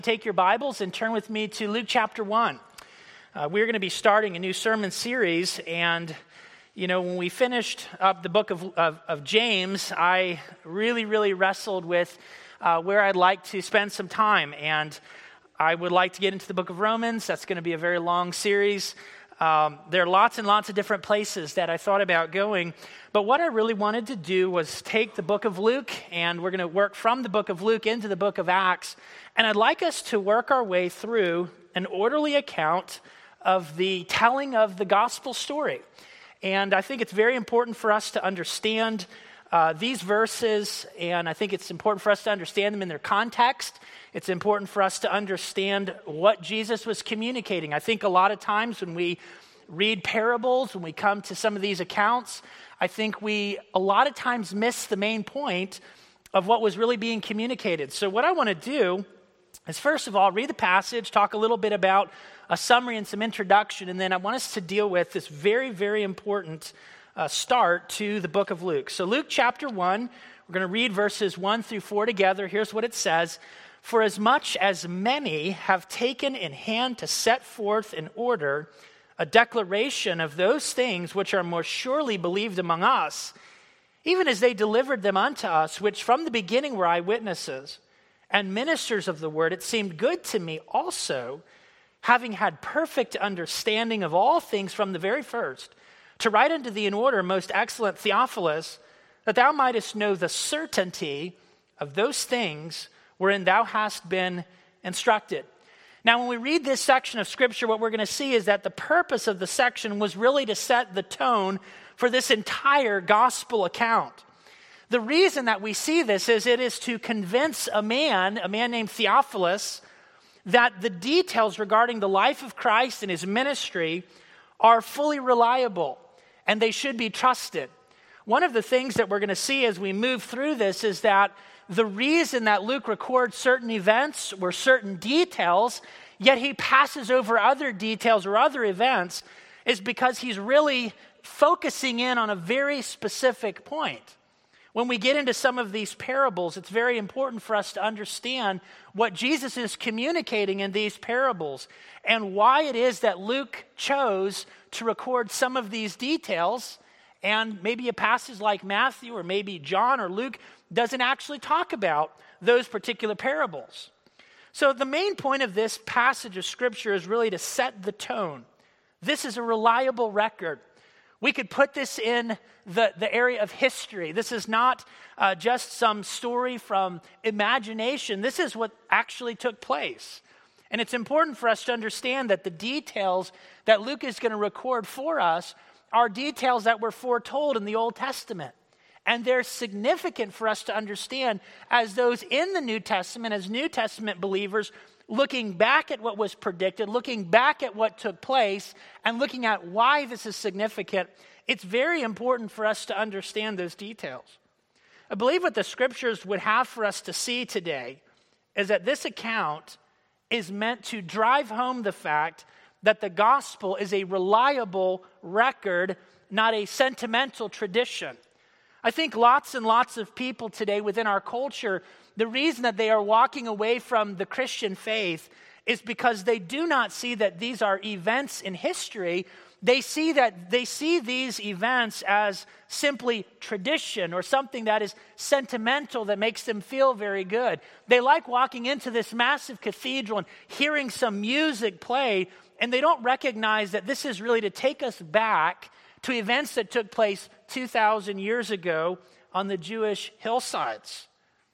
Take your Bibles and turn with me to Luke chapter 1. We're going to be starting a new sermon series, and when we finished up the book of James, I really wrestled with where I'd like to spend some time, and I would like to get into the book of Romans. That's going to be a very long series. There are lots and lots of different places that I thought about going, but what I really wanted to do was take the book of Luke, and we're going to work from the book of Luke into the book of Acts, and I'd like us to work our way through an orderly account of the telling of the gospel story. And I think it's very important for us to understand these verses, and I think it's important for us to understand them in their context. It's important for us to understand what Jesus was communicating. I think a lot of times when we read parables, when we come to some of these accounts, I think we a lot of times miss the main point of what was really being communicated. So what I want to do is, first of all, read the passage, talk a little bit about a summary and some introduction, and then I want us to deal with this very important start to the book of Luke. So Luke chapter 1, we're going to read verses 1 through 4 together. Here's what it says. For as much as many have taken in hand to set forth in order a declaration of those things which are more surely believed among us, even as they delivered them unto us, which from the beginning were eyewitnesses and ministers of the word, it seemed good to me also, having had perfect understanding of all things from the very first, to write unto thee in order, most excellent Theophilus, that thou mightest know the certainty of those things wherein thou hast been instructed. Now, when we read this section of Scripture, what we're going to see is that the purpose of the section was really to set the tone for this entire gospel account. The reason that we see this is it is to convince a man named Theophilus, that the details regarding the life of Christ and his ministry are fully reliable and they should be trusted. One of the things that we're going to see as we move through this is that the reason that Luke records certain events or certain details, yet he passes over other details or other events, is because he's really focusing in on a very specific point. When we get into some of these parables, it's very important for us to understand what Jesus is communicating in these parables and why it is that Luke chose to record some of these details, and maybe a passage like Matthew or maybe John or Luke doesn't actually talk about those particular parables. So the main point of this passage of Scripture is really to set the tone. This is a reliable record. We could put this in the area of history. This is not just some story from imagination. This is what actually took place. And it's important for us to understand that the details that Luke is going to record for us are details that were foretold in the Old Testament. And they're significant for us to understand as those in the New Testament, as New Testament believers, looking back at what was predicted, looking back at what took place, and looking at why this is significant. It's very important for us to understand those details. I believe what the Scriptures would have for us to see today is that this account is meant to drive home the fact that the gospel is a reliable record, not a sentimental tradition. I think lots and lots of people today within our culture, the reason that they are walking away from the Christian faith is because they do not see that these are events in history. They see these events as simply tradition or something that is sentimental that makes them feel very good. They like walking into this massive cathedral and hearing some music play, and they don't recognize that this is really to take us back to events that took place 2,000 years ago on the Jewish hillsides.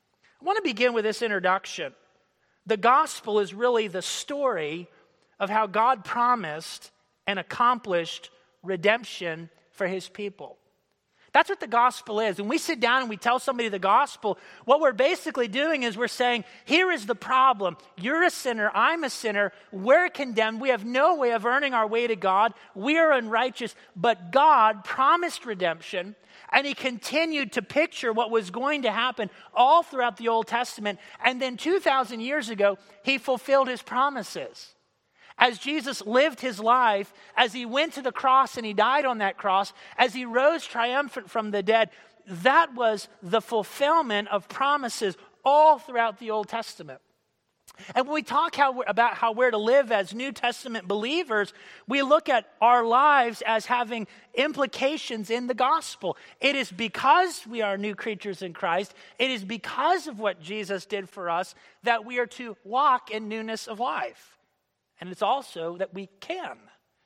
I want to begin with this introduction. The gospel is really the story of how God promised and accomplished redemption for his people. That's what the gospel is. When we sit down and we tell somebody the gospel, what we're basically doing is we're saying, here is the problem. You're a sinner. I'm a sinner. We're condemned. We have no way of earning our way to God. We are unrighteous. But God promised redemption, and he continued to picture what was going to happen all throughout the Old Testament. And then 2,000 years ago, he fulfilled his promises. As Jesus lived his life, as he went to the cross and he died on that cross, as he rose triumphant from the dead, that was the fulfillment of promises all throughout the Old Testament. And when we talk about how we're to live as New Testament believers, we look at our lives as having implications in the gospel. It is because we are new creatures in Christ, it is because of what Jesus did for us that we are to walk in newness of life. And it's also that we can.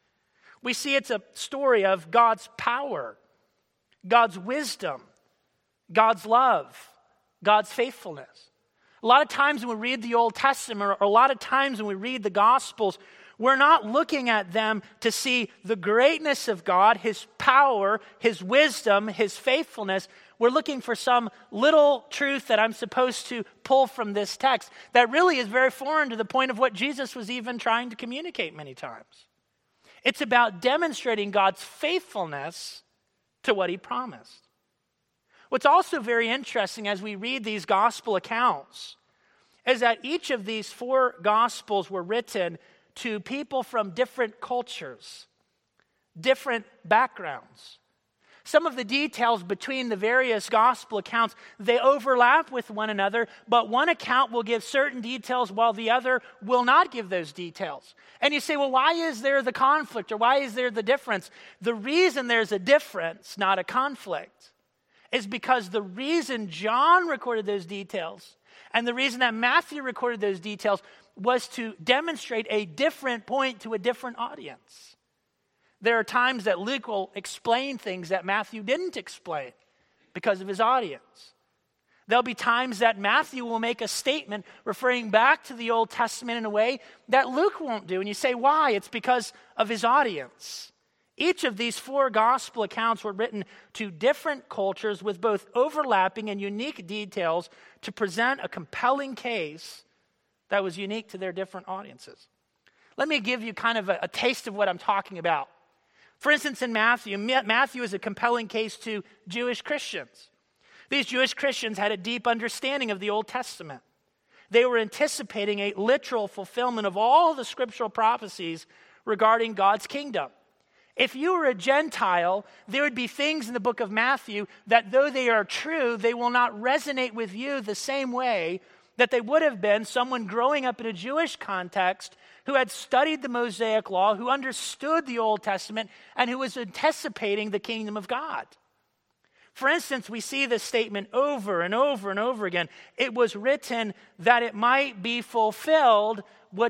We see it's a story of God's power, God's wisdom, God's love, God's faithfulness. A lot of times when we read the Old Testament, or a lot of times when we read the Gospels, we're not looking at them to see the greatness of God, His power, His wisdom, His faithfulness. We're looking for some little truth that I'm supposed to pull from this text that really is very foreign to the point of what Jesus was even trying to communicate many times. It's about demonstrating God's faithfulness to what He promised. What's also very interesting as we read these gospel accounts is that each of these 4 gospels were written to people from different cultures, different backgrounds. Some of the details between the various gospel accounts, they overlap with one another, but one account will give certain details while the other will not give those details. And you say, well, why is there the conflict, or why is there the difference? The reason there's a difference, not a conflict, is because the reason John recorded those details and the reason that Matthew recorded those details was to demonstrate a different point to a different audience. There are times that Luke will explain things that Matthew didn't explain because of his audience. There'll be times that Matthew will make a statement referring back to the Old Testament in a way that Luke won't do. And you say, why? It's because of his audience. Each of these 4 gospel accounts were written to different cultures with both overlapping and unique details to present a compelling case that was unique to their different audiences. Let me give you kind of a taste of what I'm talking about. For instance, in Matthew is a compelling case to Jewish Christians. These Jewish Christians had a deep understanding of the Old Testament. They were anticipating a literal fulfillment of all the scriptural prophecies regarding God's kingdom. If you were a Gentile, there would be things in the book of Matthew that, though they are true, they will not resonate with you the same way that they would have been someone growing up in a Jewish context who had studied the Mosaic Law, who understood the Old Testament, and who was anticipating the kingdom of God. For instance, we see this statement over and over and over again. It was written that it might be fulfilled,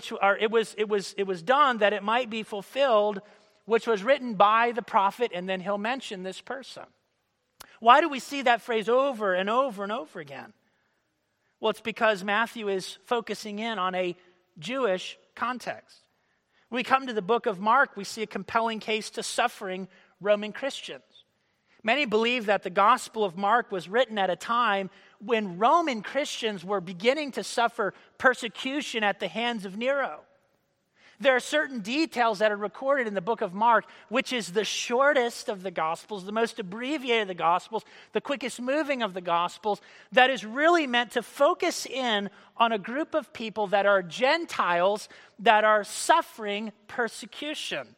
it was done that it might be fulfilled, which was written by the prophet, and then he'll mention this person. Why do we see that phrase over and over and over again? Well, it's because Matthew is focusing in on a Jewish context. When we come to the book of Mark, we see a compelling case to suffering Roman Christians. Many believe that the Gospel of Mark was written at a time when Roman Christians were beginning to suffer persecution at the hands of Nero. There are certain details that are recorded in the book of Mark, which is the shortest of the Gospels, the most abbreviated of the Gospels, the quickest moving of the Gospels, that is really meant to focus in on a group of people that are Gentiles that are suffering persecution.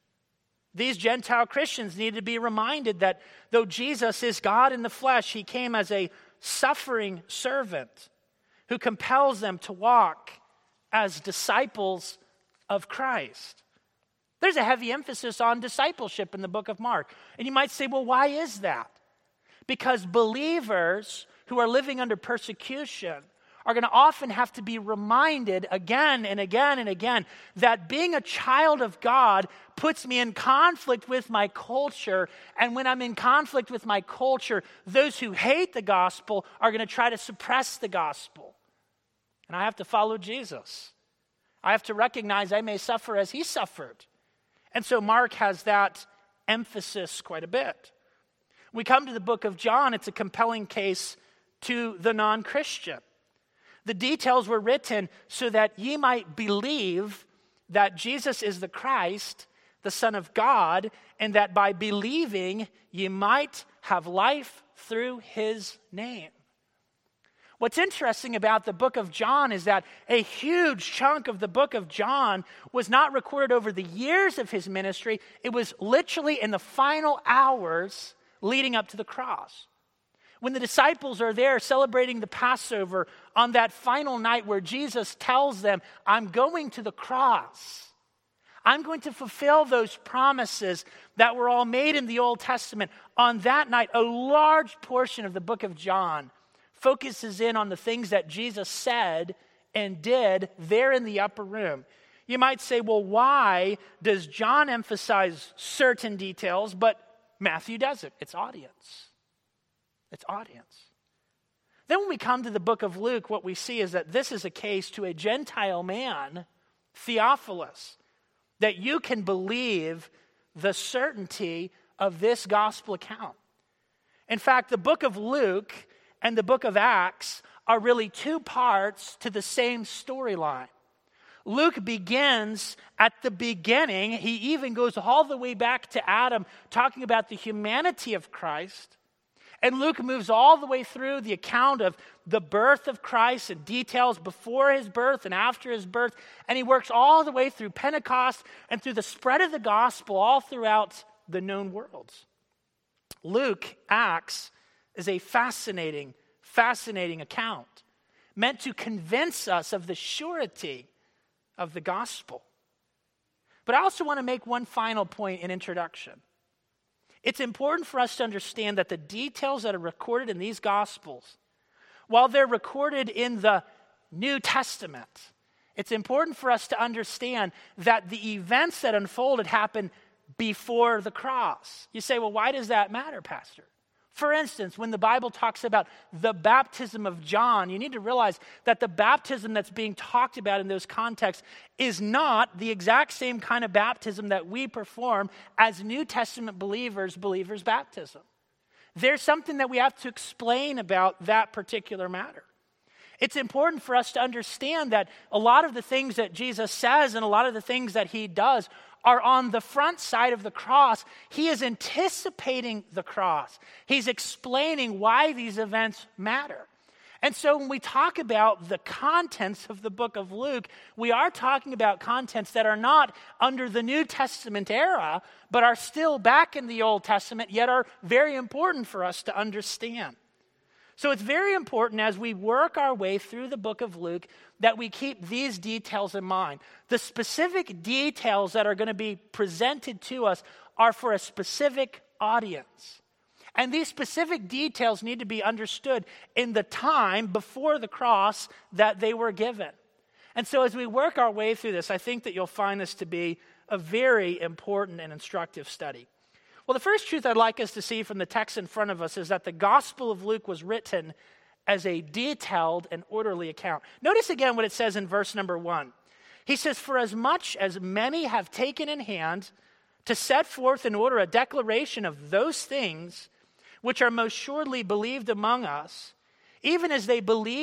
These Gentile Christians need to be reminded that though Jesus is God in the flesh, He came as a suffering servant who compels them to walk as disciples of Christ. There's a heavy emphasis on discipleship in the book of Mark. And you might say, well, why is that? Because believers who are living under persecution are going to often have to be reminded again and again and again that being a child of God puts me in conflict with my culture. And when I'm in conflict with my culture, those who hate the gospel are going to try to suppress the gospel. And I have to follow Jesus. I have to recognize I may suffer as He suffered. And so Mark has that emphasis quite a bit. We come to the book of John, it's a compelling case to the non-Christian. The details were written so that ye might believe that Jesus is the Christ, the Son of God, and that by believing ye might have life through His name. What's interesting about the book of John is that a huge chunk of the book of John was not recorded over the years of his ministry. It was literally in the final hours leading up to the cross. When the disciples are there celebrating the Passover on that final night where Jesus tells them, I'm going to the cross. I'm going to fulfill those promises that were all made in the Old Testament. On that night, a large portion of the book of John focuses in on the things that Jesus said and did there in the upper room. You might say, well, why does John emphasize certain details, but Matthew doesn't? It's audience. It's audience. Then when we come to the book of Luke, what we see is that this is a case to a Gentile man, Theophilus, that you can believe the certainty of this gospel account. In fact, the book of Luke and the book of Acts are really two parts to the same storyline. Luke begins at the beginning. He even goes all the way back to Adam, talking about the humanity of Christ. And Luke moves all the way through the account of the birth of Christ and details before his birth and after his birth. And he works all the way through Pentecost and through the spread of the gospel all throughout the known worlds. Luke, Acts, is a fascinating account meant to convince us of the surety of the gospel. But I also want to make one final point in introduction. It's important for us to understand that the details that are recorded in these Gospels, while they're recorded in the New Testament, it's important for us to understand that the events that unfolded happened before the cross. You say, well, why does that matter, Pastor? For instance, when the Bible talks about the baptism of John, you need to realize that the baptism that's being talked about in those contexts is not the exact same kind of baptism that we perform as New Testament believers' baptism. There's something that we have to explain about that particular matter. It's important for us to understand that a lot of the things that Jesus says and a lot of the things that he does are on the front side of the cross. He is anticipating the cross. He's explaining why these events matter. And so when we talk about the contents of the book of Luke, we are talking about contents that are not under the New Testament era, but are still back in the Old Testament, yet are very important for us to understand. So it's very important as we work our way through the book of Luke that we keep these details in mind. The specific details that are going to be presented to us are for a specific audience. And these specific details need to be understood in the time before the cross that they were given. And so as we work our way through this, I think that you'll find this to be a very important and instructive study. Well, the first truth I'd like us to see from the text in front of us is that the Gospel of Luke was written as a detailed and orderly account. Notice again what it says in verse number 1. He says, "For as much as many have taken in hand to set forth in order a declaration of those things which are most surely believed among us, even as they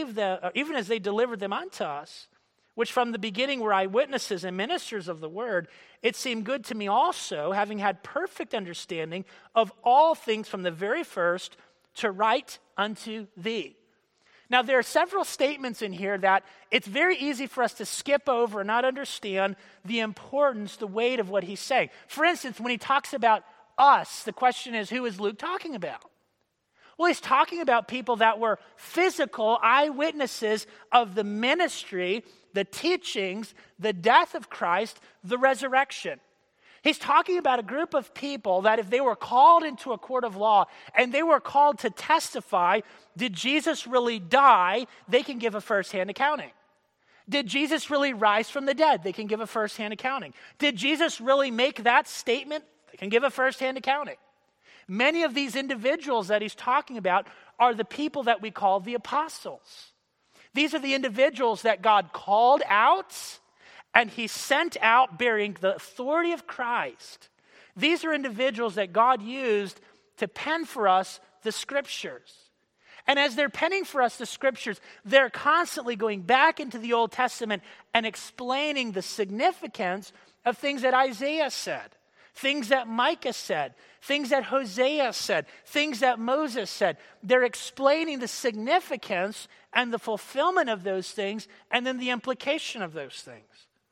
delivered them unto us, which from the beginning were eyewitnesses and ministers of the word, it seemed good to me also, having had perfect understanding of all things from the very first, to write unto thee." Now, there are several statements in here that it's very easy for us to skip over and not understand the importance, the weight of what he's saying. For instance, when he talks about us, the question is, who is Luke talking about? Well, he's talking about people that were physical eyewitnesses of the ministry, the teachings, the death of Christ, the resurrection. He's talking about a group of people that if they were called into a court of law and they were called to testify, did Jesus really die? They can give a first-hand accounting. Did Jesus really rise from the dead? They can give a first-hand accounting. Did Jesus really make that statement? They can give a first-hand accounting. Many of these individuals that he's talking about are the people that we call the apostles. These are the individuals that God called out and he sent out bearing the authority of Christ. These are individuals that God used to pen for us the scriptures. And as they're penning for us the scriptures, they're constantly going back into the Old Testament and explaining the significance of things that Isaiah said, things that Micah said, things that Hosea said, things that Moses said. They're explaining the significance and the fulfillment of those things and then the implication of those things.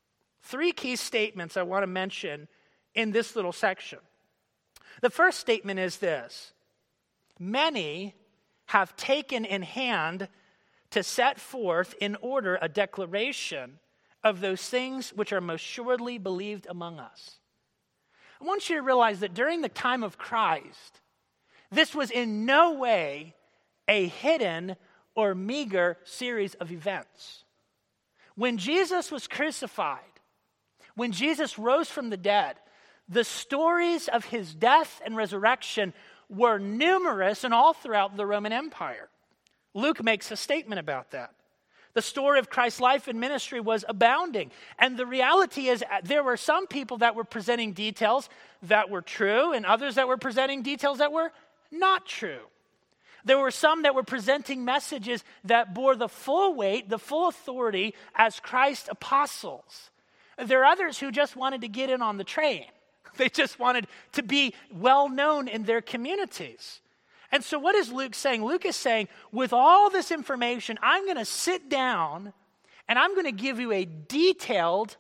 3 key statements I want to mention in this little section. The first statement is this: many have taken in hand to set forth in order a declaration of those things which are most surely believed among us. I want you to realize that during the time of Christ, this was in no way a hidden or meager series of events. When Jesus was crucified, when Jesus rose from the dead, the stories of his death and resurrection were numerous and all throughout the Roman Empire. Luke makes a statement about that. The story of Christ's life and ministry was abounding. And the reality is there were some people that were presenting details that were true and others that were presenting details that were not true. There were some that were presenting messages that bore the full weight, the full authority as Christ's apostles. There are others who just wanted to get in on the train. They just wanted to be well known in their communities. And so what is Luke saying? Luke is saying, with all this information, I'm going to sit down and I'm going to give you a detailed,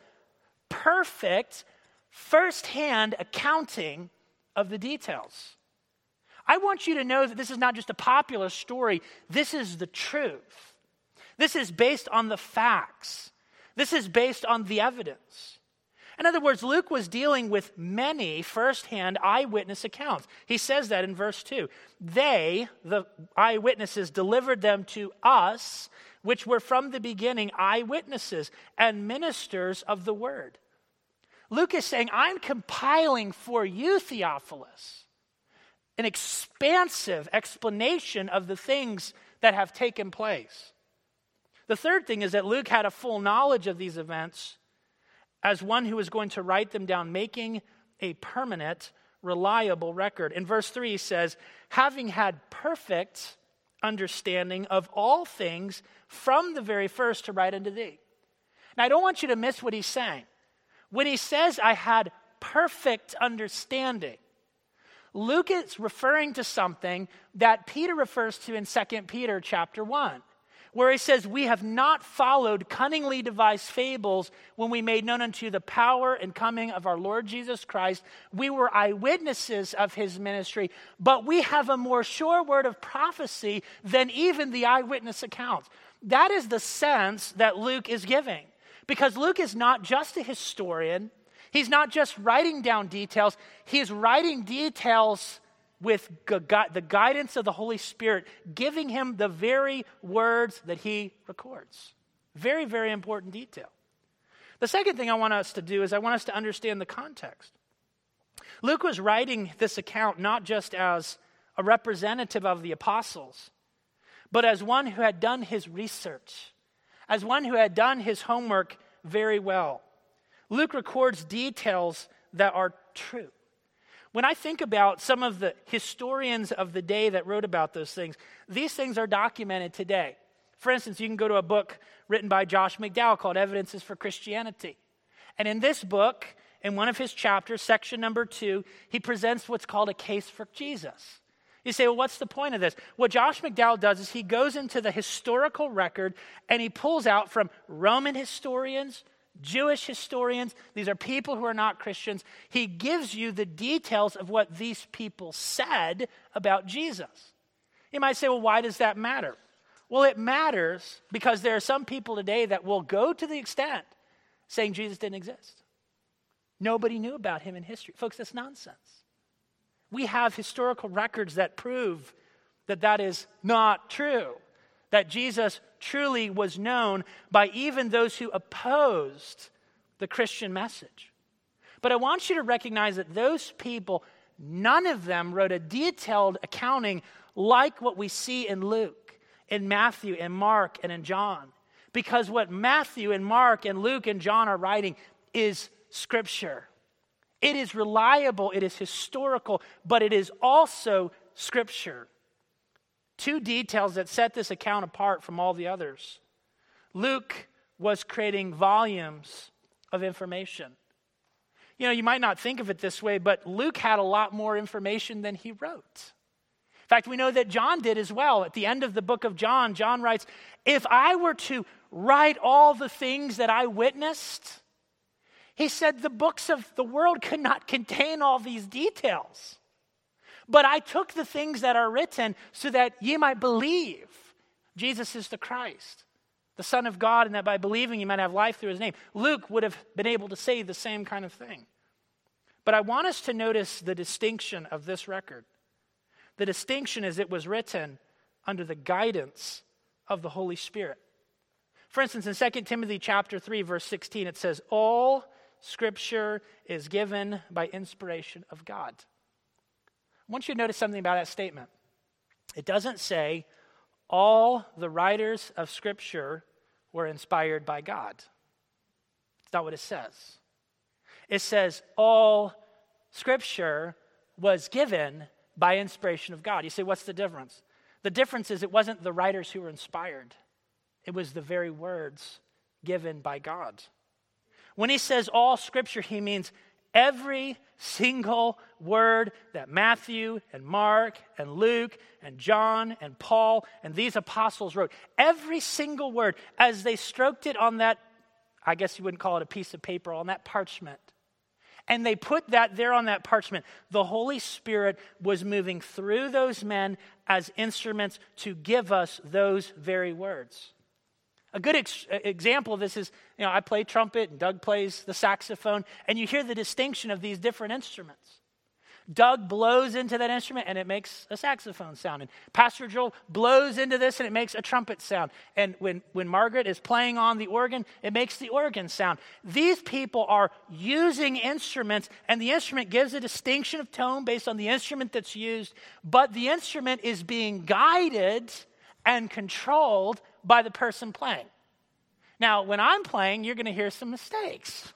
perfect, firsthand accounting of the details. I want you to know that this is not just a popular story. This is the truth. This is based on the facts. This is based on the evidence. In other words, Luke was dealing with many firsthand eyewitness accounts. He says that in verse 2. They, the eyewitnesses, delivered them to us, which were from the beginning eyewitnesses and ministers of the word. Luke is saying, I'm compiling for you, Theophilus, an expansive explanation of the things that have taken place. The third thing is that Luke had a full knowledge of these events as one who is going to write them down, making a permanent, reliable record. In verse 3, he says, having had perfect understanding of all things from the very first to write unto thee. Now, I don't want you to miss what he's saying. When he says, I had perfect understanding, Luke is referring to something that Peter refers to in 2 Peter chapter 1. Where he says, we have not followed cunningly devised fables when we made known unto you the power and coming of our Lord Jesus Christ. We were eyewitnesses of his ministry, but we have a more sure word of prophecy than even the eyewitness accounts. That is the sense that Luke is giving. Because Luke is not just a historian. He's not just writing down details. He's writing details with the guidance of the Holy Spirit, giving him the very words that he records. Very, very important detail. The second thing I want us to do is I want us to understand the context. Luke was writing this account not just as a representative of the apostles, but as one who had done his research, as one who had done his homework very well. Luke records details that are true. When I think about some of the historians of the day that wrote about those things, these things are documented today. For instance, you can go to a book written by Josh McDowell called Evidences for Christianity. And in this book, in one of his chapters, section number 2, he presents what's called a case for Jesus. You say, well, what's the point of this? What Josh McDowell does is he goes into the historical record and he pulls out from Roman historians, Jewish historians, these are people who are not Christians. He gives you the details of what these people said about Jesus. You might say, well, why does that matter? Well, it matters because there are some people today that will go to the extent saying Jesus didn't exist. Nobody knew about him in history. Folks, that's nonsense. We have historical records that prove that that is not true. That Jesus truly was known by even those who opposed the Christian message. But I want you to recognize that those people, none of them wrote a detailed accounting like what we see in Luke, in Matthew, and Mark, and in John. Because what Matthew and Mark and Luke and John are writing is Scripture. It is reliable, it is historical, but it is also Scripture. Two details that set this account apart from all the others. Luke was creating volumes of information. You know, you might not think of it this way, but Luke had a lot more information than he wrote. In fact, we know that John did as well. At the end of the book of John, John writes, if I were to write all the things that I witnessed, he said the books of the world could not contain all these details. But I took the things that are written so that ye might believe Jesus is the Christ, the Son of God, and that by believing you might have life through his name. Luke would have been able to say the same kind of thing. But I want us to notice the distinction of this record. The distinction is it was written under the guidance of the Holy Spirit. For instance, in 2 Timothy chapter 3, verse 16, it says, all Scripture is given by inspiration of God. I want you to notice something about that statement. It doesn't say all the writers of Scripture were inspired by God. It's not what it says. It says all Scripture was given by inspiration of God. You say, what's the difference? The difference is it wasn't the writers who were inspired. It was the very words given by God. When he says all Scripture, he means every single word that Matthew and Mark and Luke and John and Paul and these apostles wrote. Every single word, as they stroked it on that, I guess you wouldn't call it a piece of paper, on that parchment. And they put that there on that parchment. The Holy Spirit was moving through those men as instruments to give us those very words. A good example of this is, I play trumpet and Doug plays the saxophone, and you hear the distinction of these different instruments. Doug blows into that instrument and it makes a saxophone sound. And Pastor Joel blows into this and it makes a trumpet sound. And when Margaret is playing on the organ, it makes the organ sound. These people are using instruments, and the instrument gives a distinction of tone based on the instrument that's used, but the instrument is being guided and controlled by the person playing. Now, when I'm playing, you're going to hear some mistakes.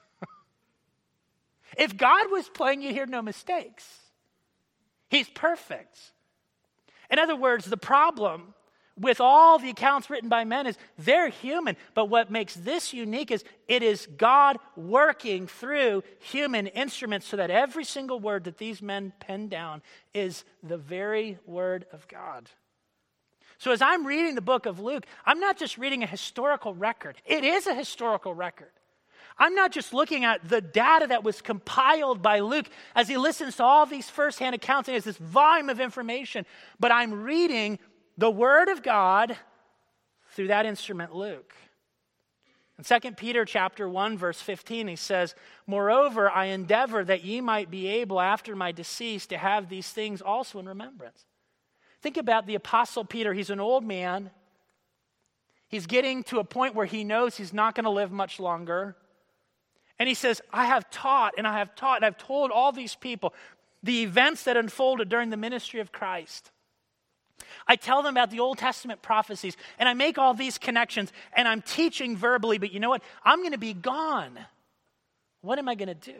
If God was playing, you'd hear no mistakes. He's perfect. In other words, the problem with all the accounts written by men is they're human, but what makes this unique is it is God working through human instruments so that every single word that these men penned down is the very word of God. So as I'm reading the book of Luke, I'm not just reading a historical record. It is a historical record. I'm not just looking at the data that was compiled by Luke as he listens to all these firsthand accounts and has this volume of information, but I'm reading the Word of God through that instrument, Luke. In 2 Peter chapter 1, verse 15, he says, moreover, I endeavor that ye might be able after my decease to have these things also in remembrance. Think about the Apostle Peter. He's an old man. He's getting to a point where he knows he's not going to live much longer. And he says, I have taught and I've told all these people the events that unfolded during the ministry of Christ. I tell them about the Old Testament prophecies, and I make all these connections, and I'm teaching verbally, but you know what? I'm going to be gone. What am I going to do?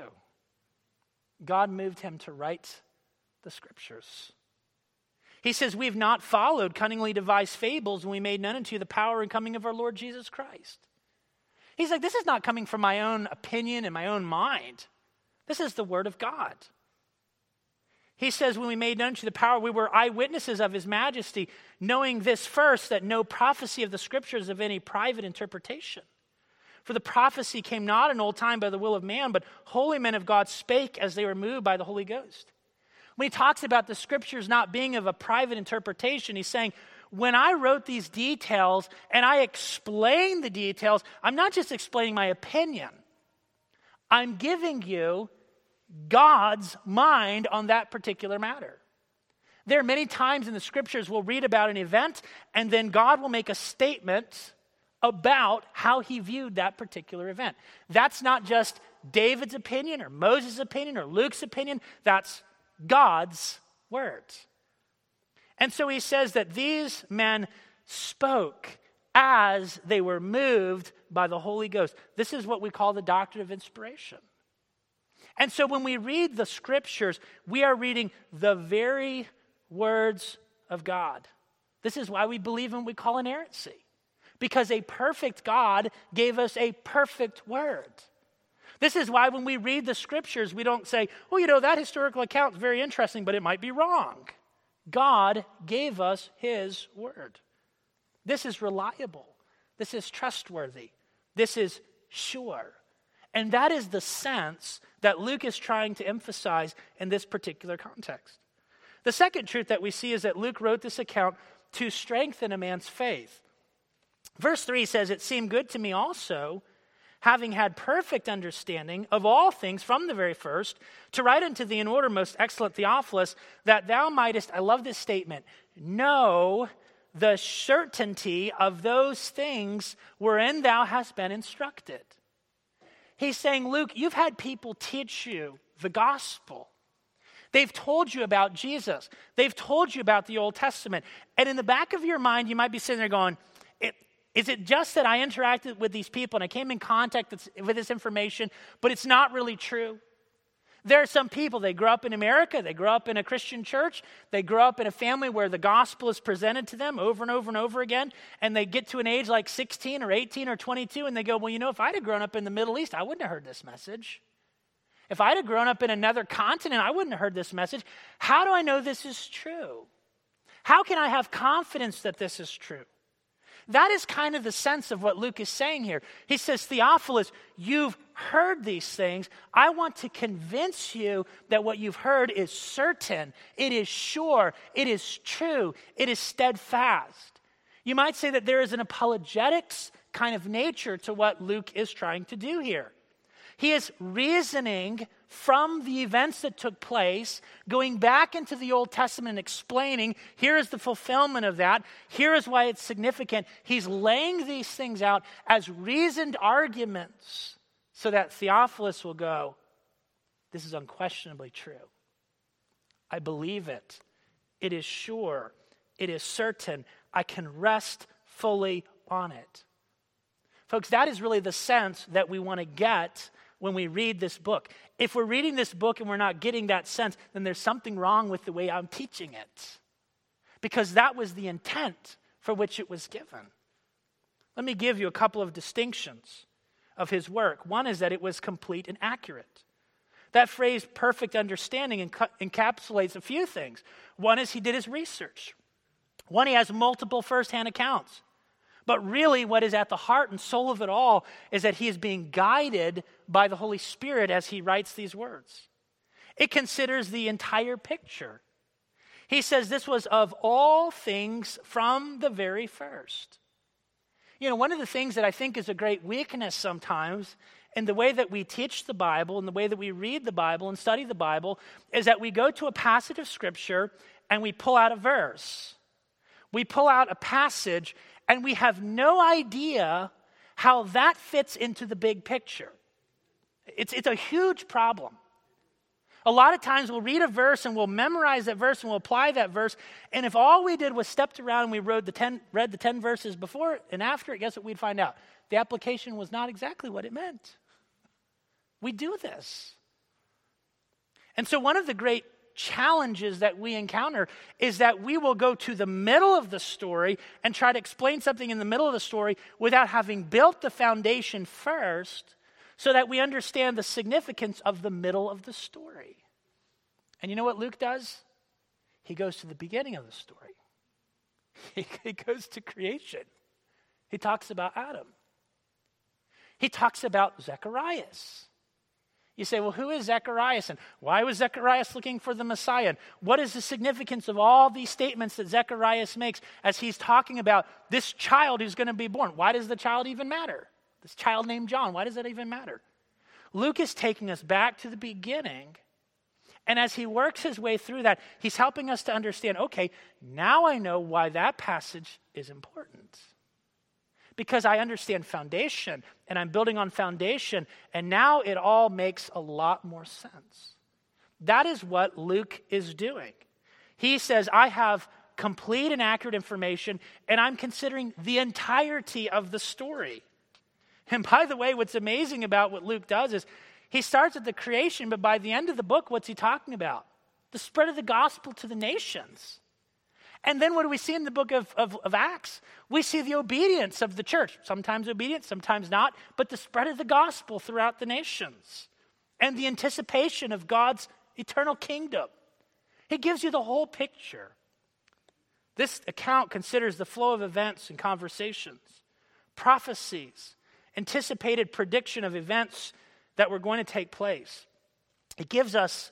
God moved him to write the Scriptures. He says, we've not followed cunningly devised fables, and we made known unto you the power and coming of our Lord Jesus Christ. He's like, this is not coming from my own opinion and my own mind. This is the Word of God. He says, when we made known to the power, we were eyewitnesses of his majesty, knowing this first, that no prophecy of the Scriptures of any private interpretation. For the prophecy came not in old time by the will of man, but holy men of God spake as they were moved by the Holy Ghost. When he talks about the Scriptures not being of a private interpretation, he's saying, when I wrote these details and I explain the details, I'm not just explaining my opinion. I'm giving you God's mind on that particular matter. There are many times in the Scriptures we'll read about an event and then God will make a statement about how he viewed that particular event. That's not just David's opinion or Moses' opinion or Luke's opinion. That's God's words. And so he says that these men spoke as they were moved by the Holy Ghost. This is what we call the doctrine of inspiration. And so when we read the Scriptures, we are reading the very words of God. This is why we believe in what we call inerrancy. Because a perfect God gave us a perfect word. This is why when we read the Scriptures, we don't say, well, that historical account is very interesting, but it might be wrong. God gave us his word. This is reliable. This is trustworthy. This is sure. And that is the sense that Luke is trying to emphasize in this particular context. The second truth that we see is that Luke wrote this account to strengthen a man's faith. Verse 3 says, "It seemed good to me also, having had perfect understanding of all things from the very first, to write unto thee in order, most excellent Theophilus, that thou mightest," I love this statement, "know the certainty of those things wherein thou hast been instructed." He's saying, Luke, you've had people teach you the gospel. They've told you about Jesus. They've told you about the Old Testament. And in the back of your mind, you might be sitting there going, is it just that I interacted with these people and I came in contact with this information, but it's not really true? There are some people, they grow up in America, they grow up in a Christian church, they grow up in a family where the gospel is presented to them over and over and over again, and they get to an age like 16 or 18 or 22, and they go, well, if I'd have grown up in the Middle East, I wouldn't have heard this message. If I'd have grown up in another continent, I wouldn't have heard this message. How do I know this is true? How can I have confidence that this is true? That is kind of the sense of what Luke is saying here. He says, Theophilus, you've heard these things. I want to convince you that what you've heard is certain, it is sure, it is true, it is steadfast. You might say that there is an apologetics kind of nature to what Luke is trying to do here. He is reasoning from the events that took place, going back into the Old Testament and explaining, here is the fulfillment of that, here is why it's significant. He's laying these things out as reasoned arguments so that Theophilus will go, this is unquestionably true. I believe it. It is sure. It is certain. I can rest fully on it. Folks, that is really the sense that we want to get when we read this book. If we're reading this book and we're not getting that sense, then there's something wrong with the way I'm teaching it. Because that was the intent for which it was given. Let me give you a couple of distinctions of his work. One is that it was complete and accurate. That phrase, perfect understanding, encapsulates a few things. One is he did his research. One, he has multiple firsthand accounts. But really what is at the heart and soul of it all is that he is being guided by the Holy Spirit as he writes these words. It considers the entire picture. He says this was of all things from the very first. One of the things that I think is a great weakness sometimes in the way that we teach the Bible and the way that we read the Bible and study the Bible is that we go to a passage of Scripture and we pull out a verse. We pull out a passage and we have no idea how that fits into the big picture. It's a huge problem. A lot of times we'll read a verse and we'll memorize that verse and we'll apply that verse. And if all we did was stepped around and we read the 10 verses before and after it, guess what we'd find out? The application was not exactly what it meant. We do this. And so one of the great challenges that we encounter is that we will go to the middle of the story and try to explain something in the middle of the story without having built the foundation first so that we understand the significance of the middle of the story. And you know what Luke does? He goes to the beginning of the story. He goes to creation. He talks about Adam. He talks about Zacharias. You say, well, who is Zacharias? And why was Zacharias looking for the Messiah? And what is the significance of all these statements that Zacharias makes as he's talking about this child who's going to be born? Why does the child even matter? This child named John, why does that even matter? Luke is taking us back to the beginning. And as he works his way through that, he's helping us to understand, okay, now I know why that passage is important. Because I understand foundation, and I'm building on foundation, and now it all makes a lot more sense. That is what Luke is doing. He says, I have complete and accurate information, and I'm considering the entirety of the story. And by the way, what's amazing about what Luke does is he starts at the creation, but by the end of the book, what's he talking about? The spread of the gospel to the nations. And then what do we see in the book of Acts? We see the obedience of the church. Sometimes obedience, sometimes not. But the spread of the gospel throughout the nations. And the anticipation of God's eternal kingdom. He gives you the whole picture. This account considers the flow of events and conversations, prophecies, anticipated prediction of events that were going to take place. It gives us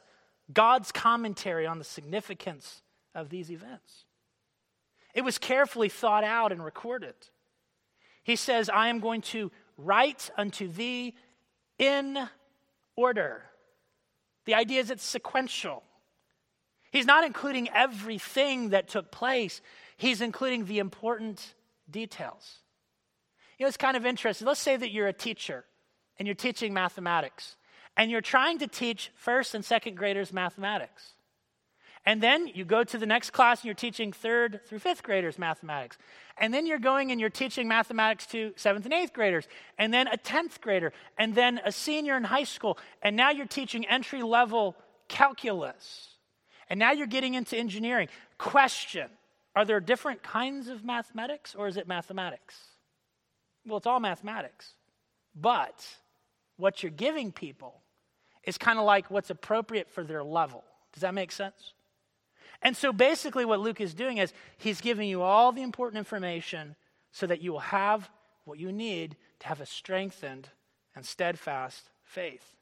God's commentary on the significance of these events. It was carefully thought out and recorded. He says, I am going to write unto thee in order. The idea is it's sequential. He's not including everything that took place. He's including the important details. You know, it's kind of interesting. Let's say that you're a teacher and you're teaching mathematics and you're trying to teach first and second graders mathematics. And then you go to the next class and you're teaching third through fifth graders mathematics. And then you're going and you're teaching mathematics to seventh and eighth graders. And then a 10th grader. And then a senior in high school. And now you're teaching entry-level calculus. And now you're getting into engineering. Question, are there different kinds of mathematics or is it mathematics? Well, it's all mathematics. But what you're giving people is kind of like what's appropriate for their level. Does that make sense? And so basically what Luke is doing is he's giving you all the important information so that you will have what you need to have a strengthened and steadfast faith.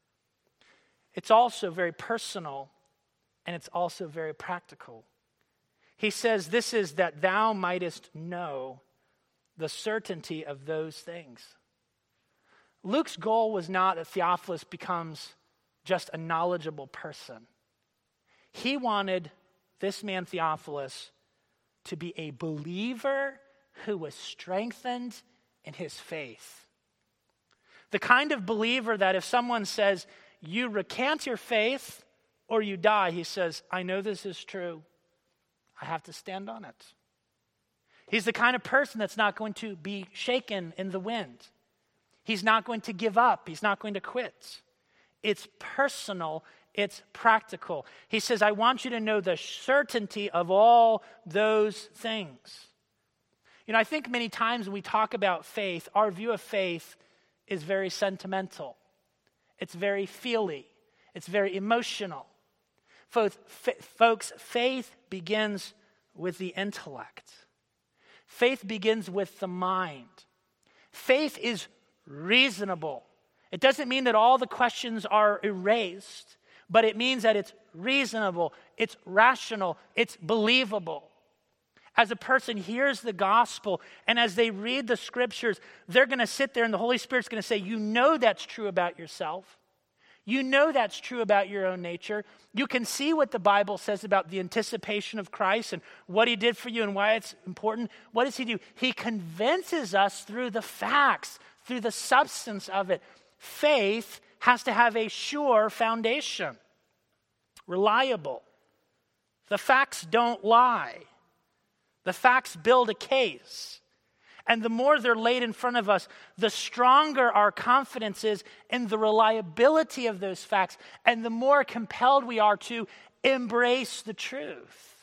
It's also very personal and it's also very practical. He says this is that thou mightest know the certainty of those things. Luke's goal was not that Theophilus becomes just a knowledgeable person. He wanted this man Theophilus to be a believer who was strengthened in his faith. The kind of believer that if someone says, you recant your faith or you die, he says, I know this is true. I have to stand on it. He's the kind of person that's not going to be shaken in the wind. He's not going to give up. He's not going to quit. It's personal. It's practical. He says, I want you to know the certainty of all those things. You know, I think many times when we talk about faith, our view of faith is very sentimental. It's very feely. It's very emotional. Folks, faith begins with the intellect. Faith begins with the mind. Faith is reasonable. It doesn't mean that all the questions are erased, but it means that it's reasonable, it's rational, it's believable. As a person hears the gospel and as they read the scriptures, they're going to sit there and the Holy Spirit's going to say, you know that's true about yourself. You know that's true about your own nature. You can see what the Bible says about the anticipation of Christ and what he did for you and why it's important. What does he do? He convinces us through the facts, through the substance of it. Faith has to have a sure foundation, reliable. The facts don't lie. The facts build a case. And the more they're laid in front of us, the stronger our confidence is in the reliability of those facts, and the more compelled we are to embrace the truth.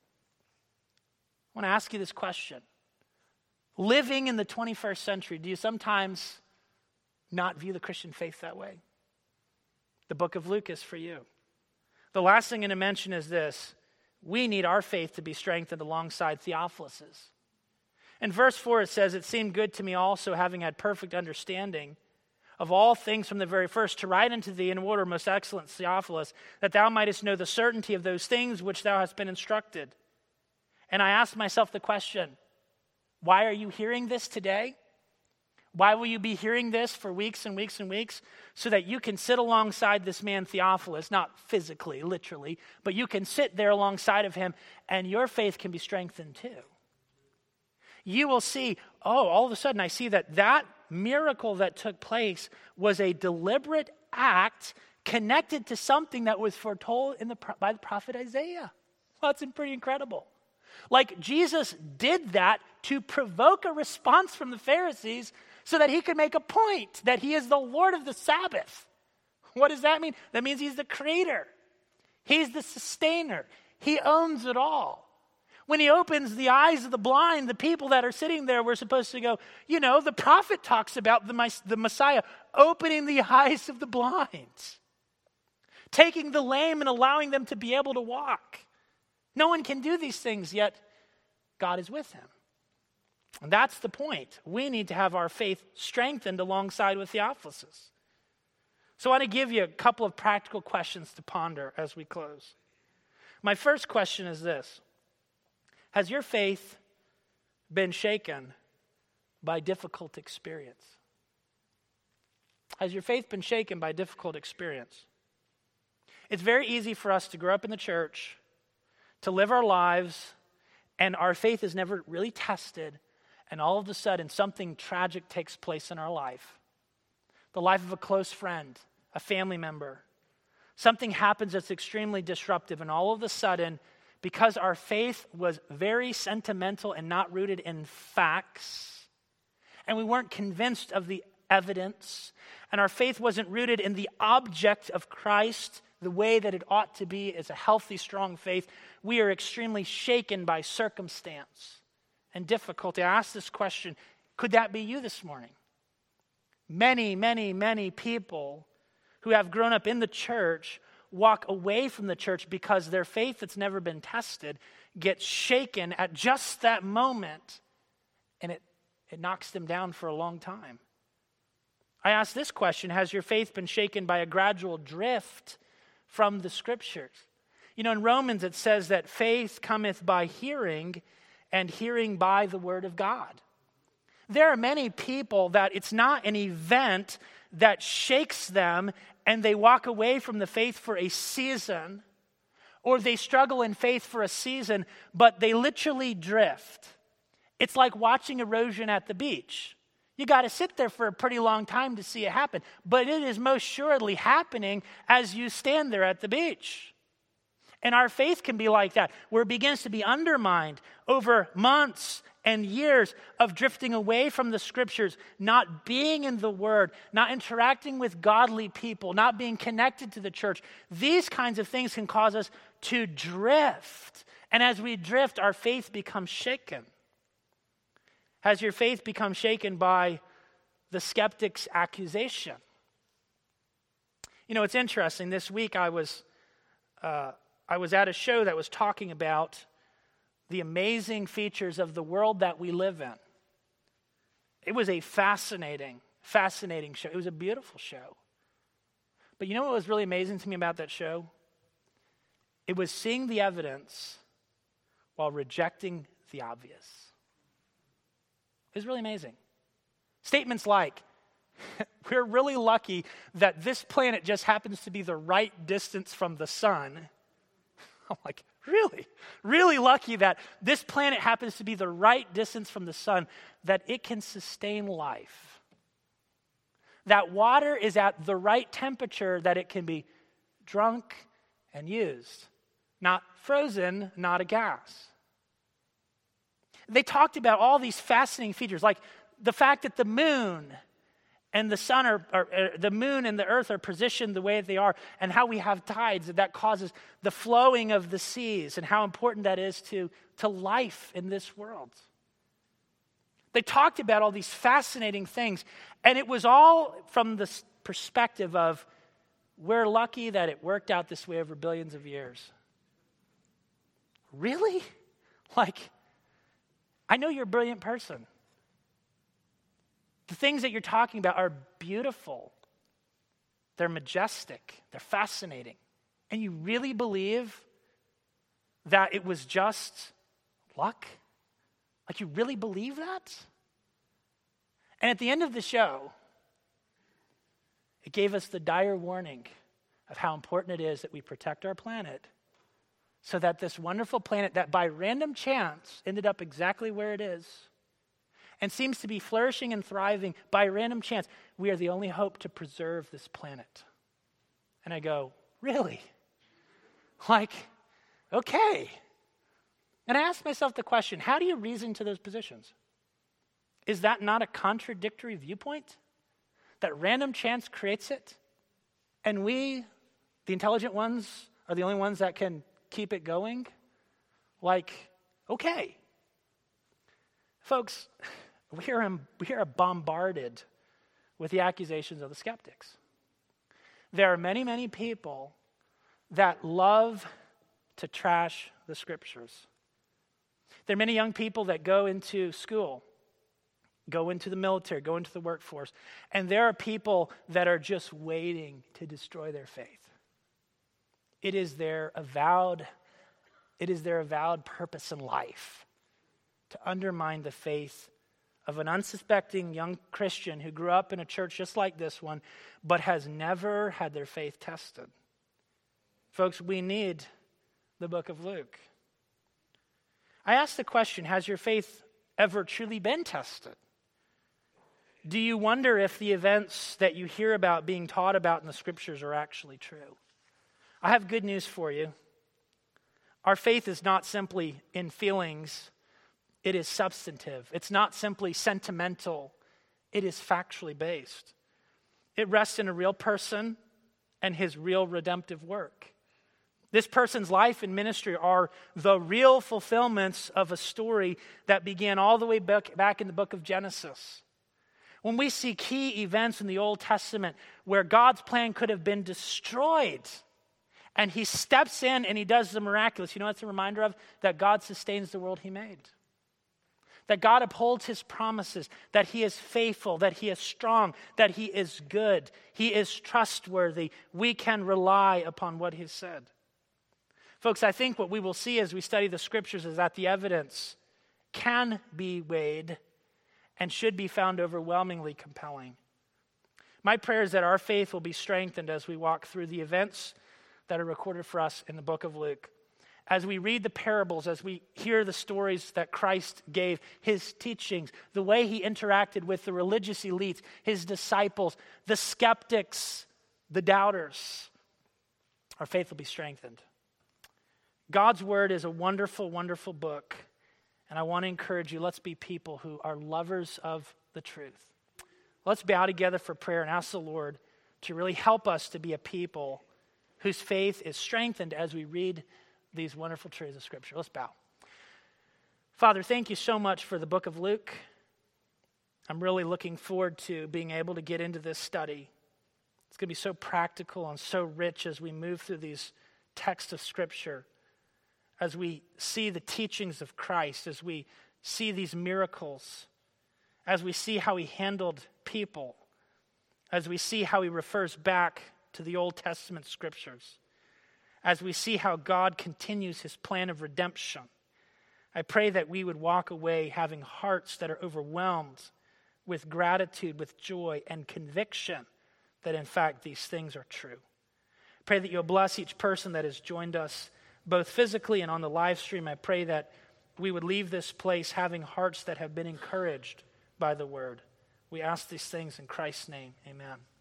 I want to ask you this question. Living in the 21st century, do you sometimes not view the Christian faith that way? The book of Luke is for you. The last thing I'm going to mention is this. We need our faith to be strengthened alongside Theophilus's. In verse 4 it says, it seemed good to me also, having had perfect understanding of all things from the very first, to write unto thee in order, most excellent Theophilus, that thou mightest know the certainty of those things which thou hast been instructed. And I asked myself the question, why are you hearing this today? Why will you be hearing this for weeks and weeks and weeks? So that you can sit alongside this man Theophilus, not physically, literally, but you can sit there alongside of him and your faith can be strengthened too. You will see, all of a sudden I see that miracle that took place was a deliberate act connected to something that was foretold by the prophet Isaiah. Well, that's pretty incredible. Like Jesus did that to provoke a response from the Pharisees so that he could make a point that he is the Lord of the Sabbath. What does that mean? That means he's the creator. He's the sustainer. He owns it all. When he opens the eyes of the blind, the people that are sitting there were supposed to go, the prophet talks about the Messiah opening the eyes of the blind, taking the lame and allowing them to be able to walk. No one can do these things, yet God is with him. And that's the point. We need to have our faith strengthened alongside with Theophilus'. So I want to give you a couple of practical questions to ponder as we close. My first question is this: has your faith been shaken by difficult experience? Has your faith been shaken by difficult experience? It's very easy for us to grow up in the church, to live our lives, and our faith is never really tested, and all of a sudden something tragic takes place in our life. The life of a close friend, a family member. Something happens that's extremely disruptive, and all of a sudden, because our faith was very sentimental and not rooted in facts, and we weren't convinced of the evidence, and our faith wasn't rooted in the object of Christ the way that it ought to be as a healthy, strong faith, we are extremely shaken by circumstance and difficulty. I ask this question, could that be you this morning? Many, many, many people who have grown up in the church walk away from the church because their faith that's never been tested gets shaken at just that moment, and it knocks them down for a long time. I ask this question: has your faith been shaken by a gradual drift from the Scriptures? You know, in Romans it says that faith cometh by hearing, and hearing by the word of God. There are many people that it's not an event that shakes them and they walk away from the faith for a season, or they struggle in faith for a season, but they literally drift. It's like watching erosion at the beach. You got to sit there for a pretty long time to see it happen, but it is most surely happening as you stand there at the beach. And our faith can be like that, where it begins to be undermined over months and years of drifting away from the Scriptures, not being in the Word, not interacting with godly people, not being connected to the church. These kinds of things can cause us to drift. And as we drift, our faith becomes shaken. Has your faith become shaken by the skeptic's accusation? You know, it's interesting. This week I was at a show that was talking about the amazing features of the world that we live in. It was a fascinating show. It was a beautiful show. But you know what was really amazing to me about that show? It was seeing the evidence while rejecting the obvious. It was really amazing. Statements like, we're really lucky that this planet just happens to be the right distance from the sun. I'm like, really? Really lucky that this planet happens to be the right distance from the sun, that it can sustain life. That water is at the right temperature that it can be drunk and used. Not frozen, not a gas. They talked about all these fascinating features, like the fact that the moon and the sun the moon and the earth are positioned the way they are, and how we have tides that causes the flowing of the seas, and how important that is to life in this world. They talked about all these fascinating things, and it was all from the perspective of, we're lucky that it worked out this way over billions of years. Really? Like, I know you're a brilliant person. The things that you're talking about are beautiful. They're majestic. They're fascinating. And you really believe that it was just luck? Like, you really believe that? And at the end of the show, it gave us the dire warning of how important it is that we protect our planet, so that this wonderful planet that by random chance ended up exactly where it is and seems to be flourishing and thriving by random chance, we are the only hope to preserve this planet. And I go, really? Like, okay. And I ask myself the question, how do you reason to those positions? Is that not a contradictory viewpoint? That random chance creates it, and we, the intelligent ones, are the only ones that can keep it going? Like, okay. Folks, we are bombarded with the accusations of the skeptics. There are many, many people that love to trash the Scriptures. There are many young people that go into school go into the military, go into the workforce. And there are people that are just waiting to destroy their faith. It is their avowed purpose in life to undermine the faith of an unsuspecting young Christian who grew up in a church just like this one, but has never had their faith tested. Folks, we need the book of Luke. I ask the question, has your faith ever truly been tested? Do you wonder if the events that you hear about being taught about in the scriptures are actually true? I have good news for you. Our faith is not simply in feelings, it is substantive. It's not simply sentimental, it is factually based. It rests in a real person and his real redemptive work. This person's life and ministry are the real fulfillments of a story that began all the way back in the book of Genesis. When we see key events in the Old Testament where God's plan could have been destroyed, and he steps in and he does the miraculous, you know what it's a reminder of? That God sustains the world he made. That God upholds his promises, that he is faithful, that he is strong, that he is good, he is trustworthy. We can rely upon what he said. Folks, I think what we will see as we study the scriptures is that the evidence can be weighed and should be found overwhelmingly compelling. My prayer is that our faith will be strengthened as we walk through the events that are recorded for us in the book of Luke. As we read the parables, as we hear the stories that Christ gave, his teachings, the way he interacted with the religious elites, his disciples, the skeptics, the doubters, our faith will be strengthened. God's word is a wonderful, wonderful book, and I want to encourage you, let's be people who are lovers of the truth. Let's bow together for prayer and ask the Lord to really help us to be a people whose faith is strengthened as we read these wonderful truths of Scripture. Let's bow. Father, thank you so much for the book of Luke. I'm really looking forward to being able to get into this study. It's going to be so practical and so rich as we move through these texts of Scripture, as we see the teachings of Christ, as we see these miracles, as we see how he handled people, as we see how he refers back to the Old Testament scriptures, as we see how God continues his plan of redemption. I pray that we would walk away having hearts that are overwhelmed with gratitude, with joy, and conviction that in fact these things are true. Pray that you'll bless each person that has joined us both physically and on the live stream. I pray that we would leave this place having hearts that have been encouraged by the word. We ask these things in Christ's name. Amen.